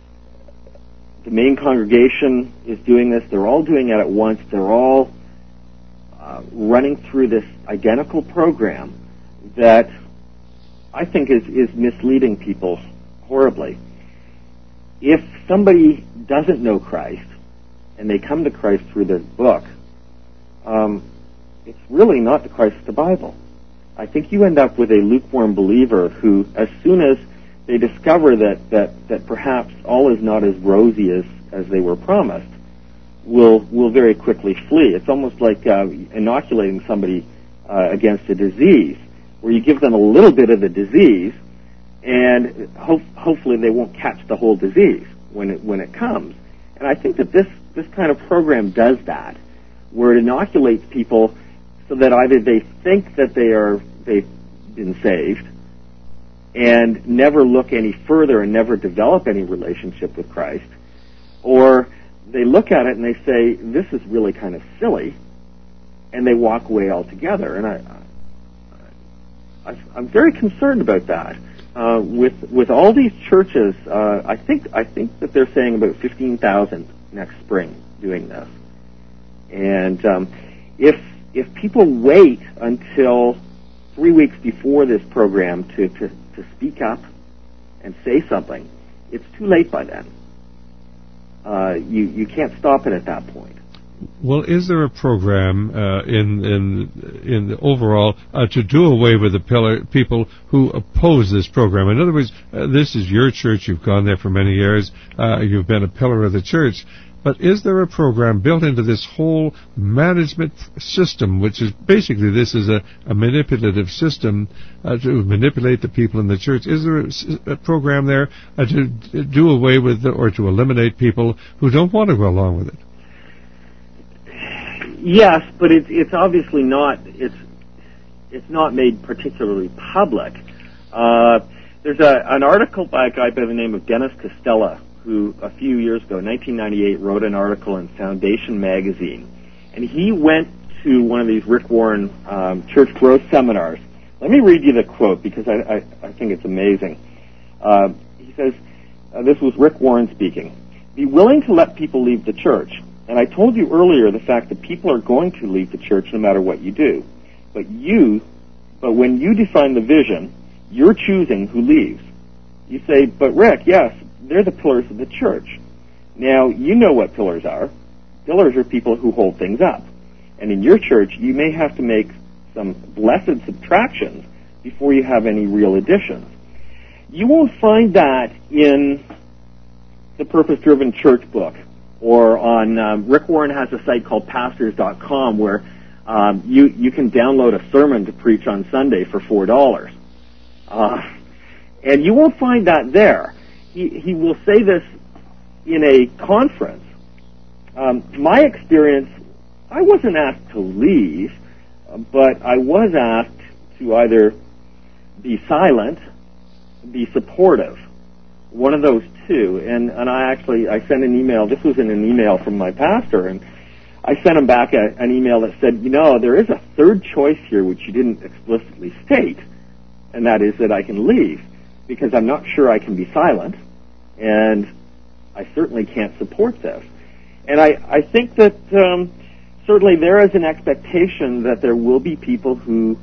the main congregation is doing this. They're all doing it at once. They're all uh, running through this identical program that I think is, is misleading people horribly. If somebody doesn't know Christ and they come to Christ through this book, um, it's really not the Christ of the Bible. I think you end up with a lukewarm believer who, as soon as they discover that, that, that perhaps all is not as rosy as, as they were promised, will will very quickly flee. It's almost like uh, inoculating somebody uh, against a disease, where you give them a little bit of the disease, and ho- hopefully they won't catch the whole disease when it when it comes. And I think that this this kind of program does that, where it inoculates people so that either they think that they are they've been saved and never look any further and never develop any relationship with Christ, or they look at it and they say, this is really kind of silly, and they walk away altogether. And I, I I'm very concerned about that. Uh, with with all these churches, uh, I think I think that they're saying about fifteen thousand next spring doing this, and um, if if people wait until three weeks before this program to, to, to speak up and say something, it's too late by then. Uh, you you can't stop it at that point. Well, is there a program uh, in in in the overall uh, to do away with the pillar, people who oppose this program? In other words, uh, this is your church. You've gone there for many years. Uh, you've been a pillar of the church. But is there a program built into this whole management system, which is basically this is a, a manipulative system uh, to manipulate the people in the church? Is there a, a program there uh, to do away with the, or to eliminate people who don't want to go along with it? Yes, but it's it's obviously not it's it's not made particularly public. Uh, there's a, an article by a guy by the name of Dennis Costella, who a few years ago, nineteen ninety-eight, wrote an article in Foundation magazine, and he went to one of these Rick Warren um, church growth seminars. Let me read you the quote because I, I, I think it's amazing. Uh, he says, uh, this was Rick Warren speaking, "Be willing to let people leave the church. And I told you earlier the fact that people are going to leave the church no matter what you do. But you, but when you define the vision, you're choosing who leaves. You say, but Rick, yes, they're the pillars of the church. Now, you know what pillars are. Pillars are people who hold things up. And in your church, you may have to make some blessed subtractions before you have any real additions. You won't find that in the Purpose-Driven Church book. Or on, um, Rick Warren has a site called pastors dot com where um, you, you can download a sermon to preach on Sunday for four dollars. Uh, and you won't find that there. He, he will say this in a conference. Um, my experience, I wasn't asked to leave, but I was asked to either be silent, be supportive. One of those two, and, and I actually, I sent an email, this was in an email from my pastor, and I sent him back a, an email that said, you know, there is a third choice here which you didn't explicitly state, and that is that I can leave, because I'm not sure I can be silent, and I certainly can't support this. And I, I think that um, certainly there is an expectation that there will be people who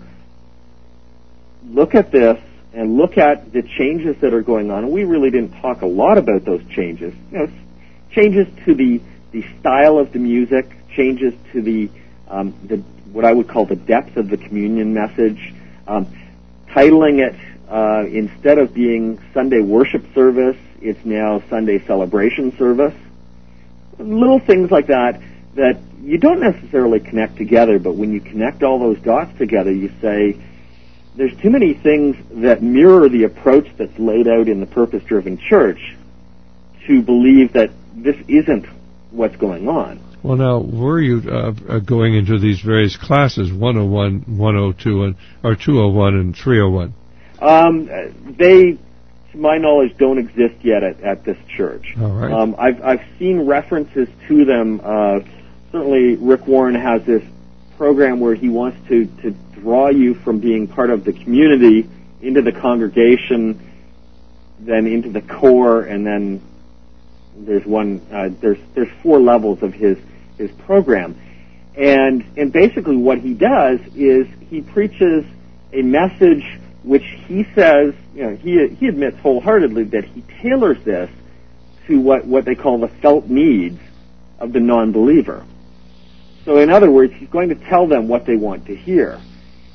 look at this and look at the changes that are going on. And we really didn't talk a lot about those changes. You know, changes to the, the style of the music, changes to the, um, the what I would call the depth of the communion message, um, titling it uh, instead of being Sunday worship service, it's now Sunday celebration service. Little things like that that you don't necessarily connect together, but when you connect all those dots together, you say, there's too many things that mirror the approach that's laid out in the Purpose-Driven Church to believe that this isn't what's going on. Well, now, were you uh, going into these various classes, one oh one, one oh two, and, or two oh one and three oh one? Um, they, to my knowledge, don't exist yet at, at this church. All right. Um, I've, I've seen references to them. Uh, certainly, Rick Warren has this program where he wants to, to draw you from being part of the community into the congregation, then into the core, and then there's one. Uh, there's there's four levels of his his program, and and basically what he does is he preaches a message which he says, you know, he he admits wholeheartedly that he tailors this to what what they call the felt needs of the non-believer. So in other words, he's going to tell them what they want to hear.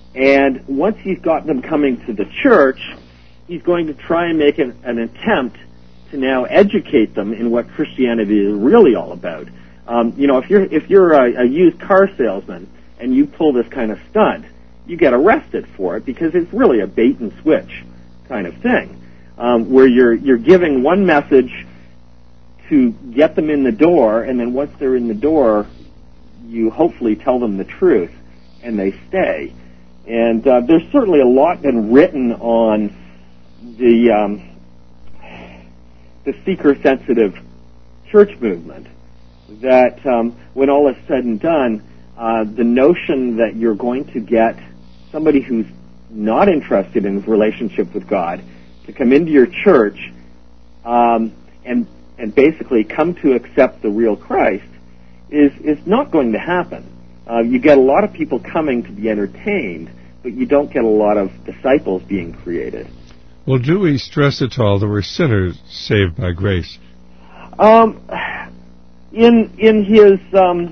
And once he's got them coming to the church, he's going to try and make an, an attempt to now educate them in what Christianity is really all about. Um, you know, if you're if you're a, a used car salesman and you pull this kind of stunt, you get arrested for it because it's really a bait and switch kind of thing, um, where you're you're giving one message to get them in the door, and then once they're in the door, you hopefully tell them the truth, and they stay. And uh, there's certainly a lot been written on the um, the seeker-sensitive church movement. That um, when all is said and done, uh, the notion that you're going to get somebody who's not interested in his relationship with God to come into your church um, and and basically come to accept the real Christ is is not going to happen. Uh, you get a lot of people coming to be entertained, but you don't get a lot of disciples being created. Well, do we stress at all that we're sinners saved by grace? Um, in in his um,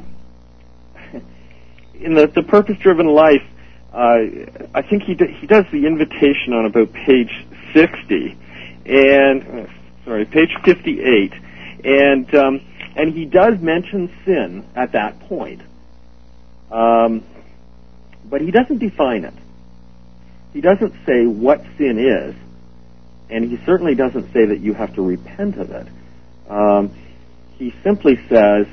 in the, the purpose-driven life, uh, I think he d- he does the invitation on about page sixty, and uh, sorry, page fifty-eight, and um, and he does mention sin at that point, um, but he doesn't define it. He doesn't say what sin is, and he certainly doesn't say that you have to repent of it. Um, he simply says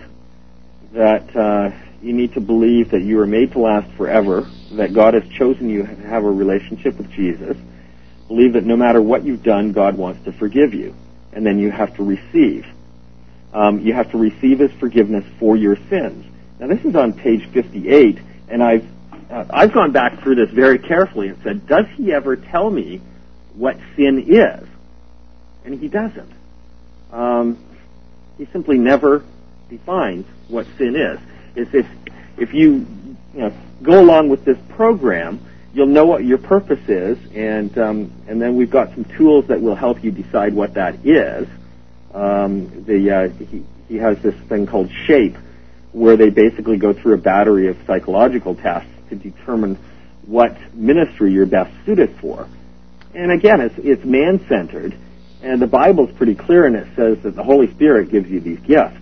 that uh, you need to believe that you are made to last forever, that God has chosen you to have a relationship with Jesus, believe that no matter what you've done, God wants to forgive you, and then you have to receive. Um, you have to receive His forgiveness for your sins. Now, this is on page fifty-eight, and I've uh, I've gone back through this very carefully and said, does he ever tell me what sin is? And he doesn't. Um, he simply never defines what sin is. It's if if you, you know, go along with this program, you'll know what your purpose is, and um, and then we've got some tools that will help you decide what that is. Um, the uh, he, he has this thing called SHAPE, where they basically go through a battery of psychological tests to determine what ministry you're best suited for. And again, it's it's man-centered, and the Bible's pretty clear, and it says that the Holy Spirit gives you these gifts.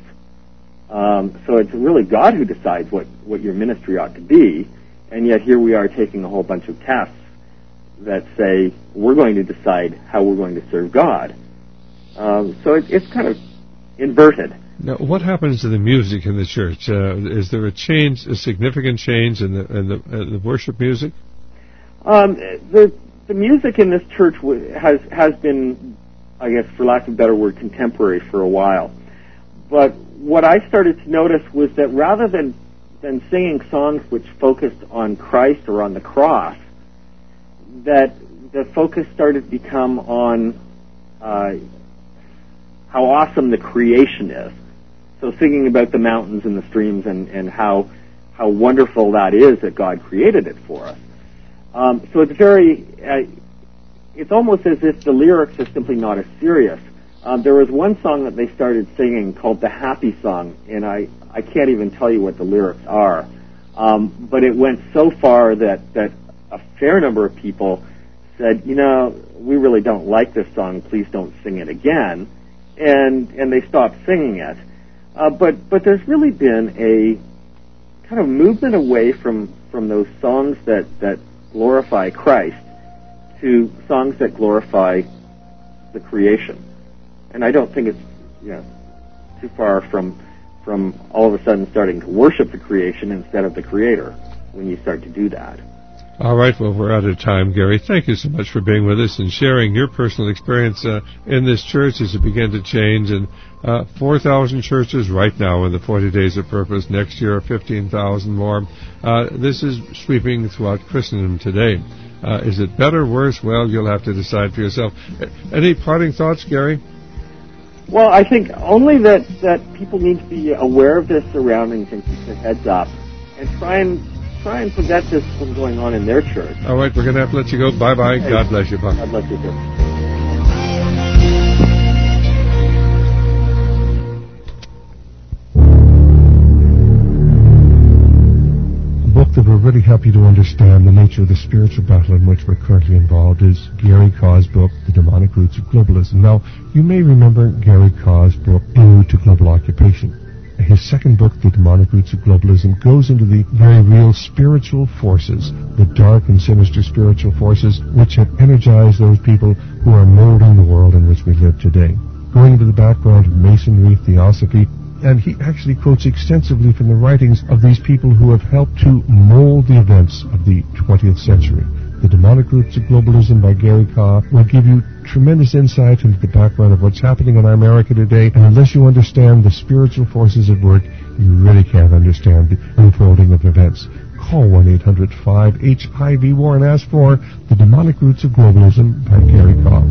Um, so it's really God who decides what, what your ministry ought to be, and yet here we are taking a whole bunch of tests that say we're going to decide how we're going to serve God. Um, so it, it's kind of inverted. Now, what happens to the music in the church? Uh, is there a change, a significant change in the in the, uh, the worship music? Um, the the music in this church has has been, I guess, for lack of a better word, contemporary for a while. But what I started to notice was that rather than than singing songs which focused on Christ or on the cross, that the focus started to become on uh, how awesome the creation is. So singing about the mountains and the streams and, and how how wonderful that is that God created it for us. Um, so it's very, uh, it's almost as if the lyrics are simply not as serious. Um, there was one song that they started singing called the Happy Song, and I, I can't even tell you what the lyrics are. Um, but it went so far that, that a fair number of people said, you know, we really don't like this song, please don't sing it again. And and they stopped singing it. Uh, but but there's really been a kind of movement away from, from those songs that, that glorify Christ to songs that glorify the creation. And I don't think it's, you know, too far from from all of a sudden starting to worship the creation instead of the Creator when you start to do that. All right, well, we're out of time, Gary. Thank you so much for being with us and sharing your personal experience uh, in this church as it began to change. And uh, four thousand churches right now in the forty Days of Purpose. Next year, fifteen thousand more. Uh, this is sweeping throughout Christendom today. Uh, is it better, worse? Well, you'll have to decide for yourself. Any parting thoughts, Gary? Well, I think only that, that people need to be aware of their surroundings and keep their heads up and try and try and prevent this from going on in their church. All right, we're going to have to let you go. Bye-bye. Hey, God bless you. Bye. God bless you, too. Book the really help you to understand the nature of the spiritual battle in which we're currently involved is Gary Kaw's book, The Demonic Roots of Globalism. Now, you may remember Gary Kaw's book, Ode to Global Occupation. His second book, The Demonic Roots of Globalism, goes into the very real spiritual forces, the dark and sinister spiritual forces which have energized those people who are molding the world in which we live today. Going into the background of Masonry, Theosophy, and he actually quotes extensively from the writings of these people who have helped to mold the events of the twentieth century. The Demonic Roots of Globalism by Gary Kaw will give you tremendous insight into the background of what's happening in our America today, and unless you understand the spiritual forces at work, you really can't understand the unfolding of events. Call one eight hundred five H I V war and ask for The Demonic Roots of Globalism by Gary Kaw.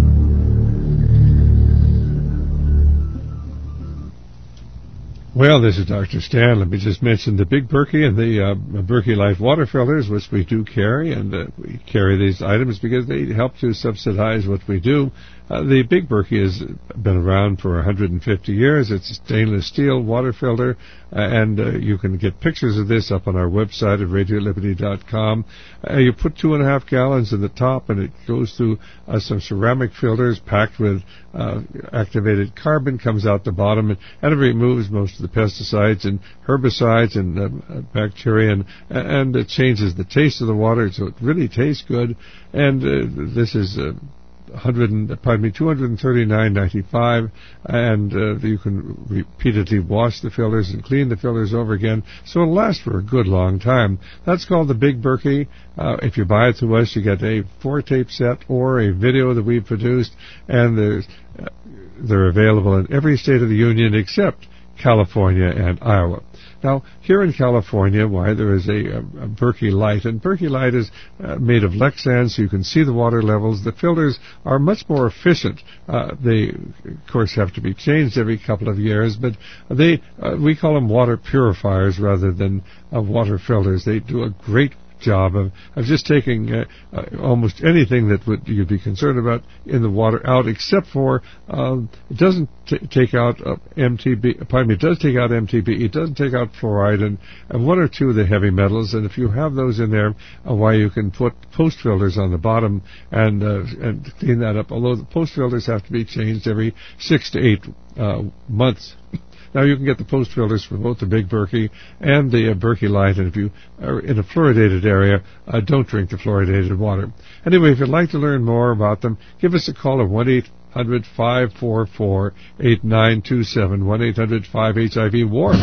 Well, this is Doctor Stan. Let me just mention the Big Berkey and the uh, Berkey Life water filters, which we do carry, and uh, we carry these items because they help to subsidize what we do. Uh, the Big Berkey has been around for one hundred fifty years. It's a stainless steel water filter, uh, and uh, you can get pictures of this up on our website at radio liberty dot com. Uh, you put two and a half gallons in the top, and it goes through uh, some ceramic filters packed with uh, activated carbon, comes out the bottom, and, and it removes most of the pesticides and herbicides and uh, bacteria, and, and it changes the taste of the water, so it really tastes good. And uh, this is uh, one hundred, pardon me, two hundred thirty-nine ninety-five, and uh, you can repeatedly wash the filters and clean the filters over again, so it'll last for a good long time. That's called the Big Berkey. Uh, if you buy it through us, you get a four-tape set or a video that we've produced, and there's, uh, they're available in every state of the union except California and Iowa. Now, here in California, why, there is a, a Berkey Light, and Berkey Light is uh, made of Lexan, so you can see the water levels. The filters are much more efficient. Uh, they, of course, have to be changed every couple of years, but they uh, we call them water purifiers rather than uh, water filters. They do a great job of, of just taking uh, uh, almost anything that would you'd be concerned about in the water out, except for um, it doesn't t- take out uh, M T B. Pardon me, it does take out M T B. It doesn't take out fluoride and, and one or two of the heavy metals. And if you have those in there, uh, why you can put post filters on the bottom and uh, and clean that up. Although the post filters have to be changed every six to eight uh, months. Now, you can get the post filters for both the Big Berkey and the uh, Berkey Light, and if you are in a fluoridated area, uh, don't drink the fluoridated water. Anyway, if you'd like to learn more about them, give us a call at one eight hundred five four four eight nine two seven, one eight hundred five H I V war.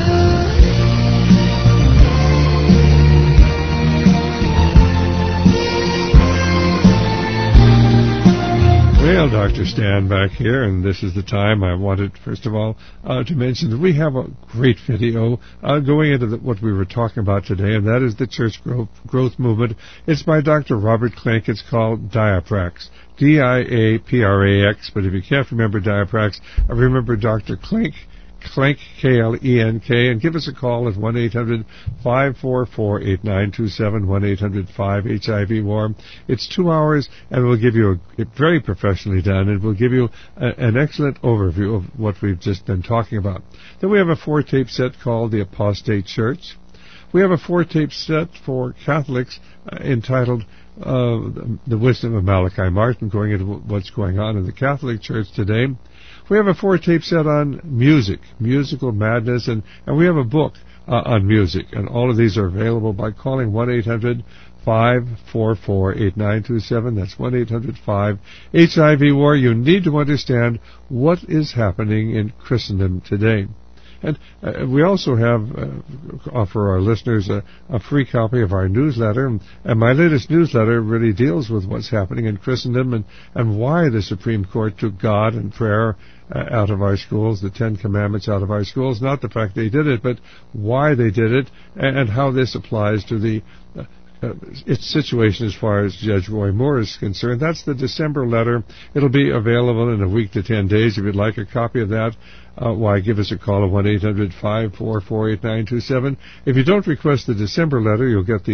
Well, Doctor Stan back here, and this is the time I wanted, first of all, uh, to mention that we have a great video uh, going into the, what we were talking about today, and that is the Church Growth, growth Movement. It's by Doctor Robert Klink. It's called Diaprax, D I A P R A X, but if you can't remember Diaprax, uh, remember Doctor Klink, Klink, K L E N K, and give us a call at one eight hundred five four four eight nine two seven, one eight hundred five H I V war. It's two hours, and we'll give you a, a very professionally done, and we'll give you a, an excellent overview of what we've just been talking about. Then we have a four-tape set called The Apostate Church. We have a four-tape set for Catholics uh, entitled uh, The Wisdom of Malachi Martin, going into what's going on in the Catholic Church today. We have a four-tape set on music, musical madness, and, and we have a book uh, on music. And all of these are available by calling one eight hundred five four four eight nine two seven. That's one eight hundred five H I V war. You need to understand what is happening in Christendom today. And uh, we also have uh, offer our listeners a, a free copy of our newsletter, and, and my latest newsletter really deals with what's happening in Christendom and, and why the Supreme Court took God and prayer uh, out of our schools, the Ten Commandments out of our schools. Not the fact they did it, but why they did it, and, and how this applies to the uh, Uh, its situation as far as Judge Roy Moore is concerned. That's the December letter. It'll be available in a week to ten days. If you'd like a copy of that, uh, why, give us a call at one eight hundred five four four eight nine two seven. If you don't request the December letter, you'll get the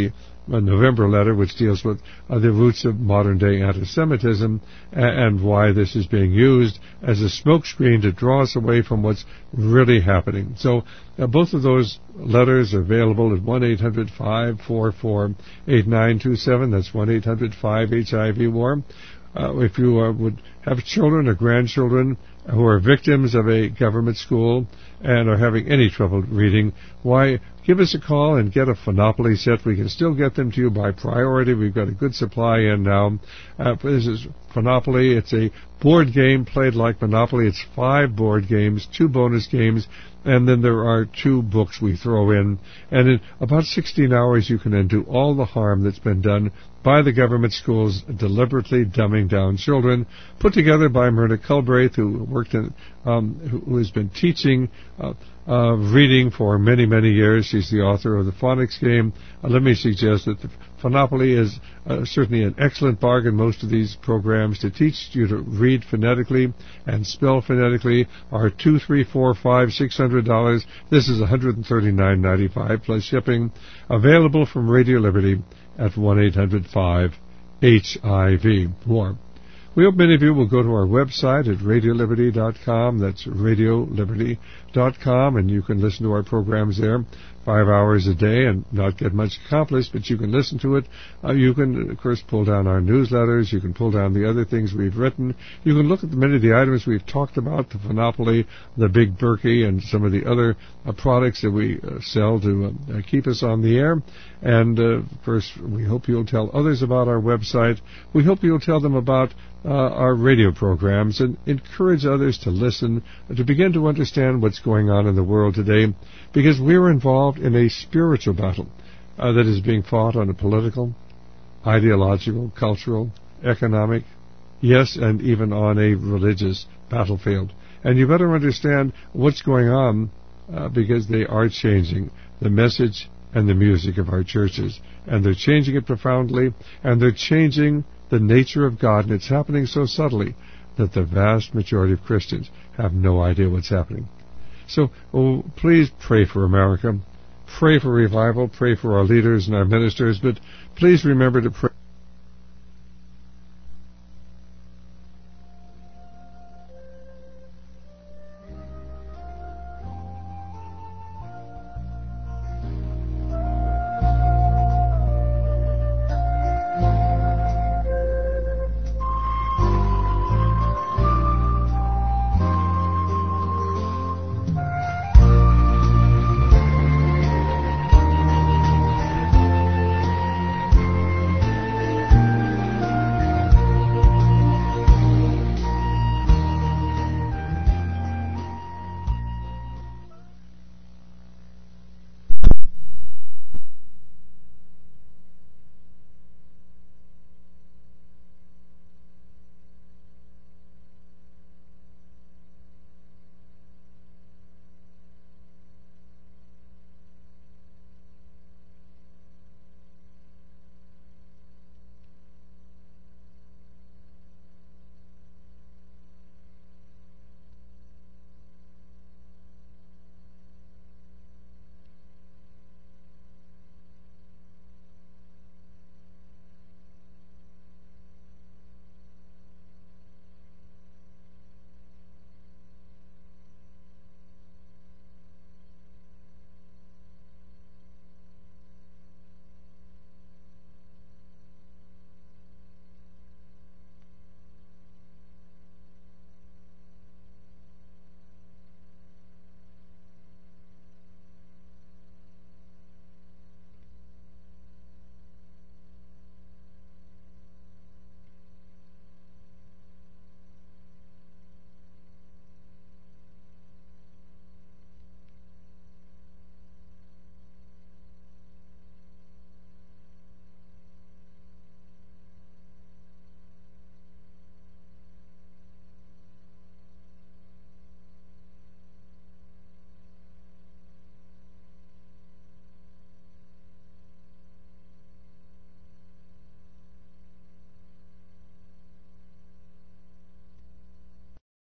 a November letter, which deals with uh, the roots of modern-day anti-Semitism and, and why this is being used as a smokescreen to draw us away from what's really happening. So uh, both of those letters are available at one eight hundred five four four eight nine two seven. That's one eight hundred five H I V war. Uh, if you uh, would have children or grandchildren who are victims of a government school and are having any trouble reading, why, give us a call and get a Phonopoly set. We can still get them to you by priority. We've got a good supply in now. Uh, this is Phonopoly. It's a board game played like Monopoly. It's five board games, two bonus games, and then there are two books we throw in. And in about sixteen hours, you can undo all the harm that's been done by the government schools deliberately dumbing down children, put together by Myrna Culbraith, who worked in, um, who has been teaching uh, uh, reading for many, many years. She's the author of the phonics game. Uh, let me suggest that the Phonopoly is uh, certainly an excellent bargain. Most of these programs to teach you to read phonetically and spell phonetically are two, three, four, five, six hundred dollars. This is one hundred thirty-nine ninety-five plus shipping. Available from Radio Liberty at one eight hundred five H I V war. We hope many of you will go to our website at radio liberty dot com. That's radio liberty dot com, and you can listen to our programs there five hours a day and not get much accomplished, but you can listen to it. Uh, you can, of course, pull down our newsletters. You can pull down the other things we've written. You can look at the, many of the items we've talked about, the Phonopoly, the Big Berkey, and some of the other uh, products that we uh, sell to uh, keep us on the air. And, uh, of course, we hope you'll tell others about our website. We hope you'll tell them about uh, our radio programs and encourage others to listen, to begin to understand what's going on in the world today, because we're involved in a spiritual battle uh, that is being fought on a political, ideological, cultural, economic, yes, and even on a religious battlefield. And you better understand what's going on uh, because they are changing the message and the music of our churches. And they're changing it profoundly, and they're changing the nature of God, and it's happening so subtly that the vast majority of Christians have no idea what's happening. So, oh, please pray for America. Pray for revival. Pray for our leaders and our ministers. But please remember to pray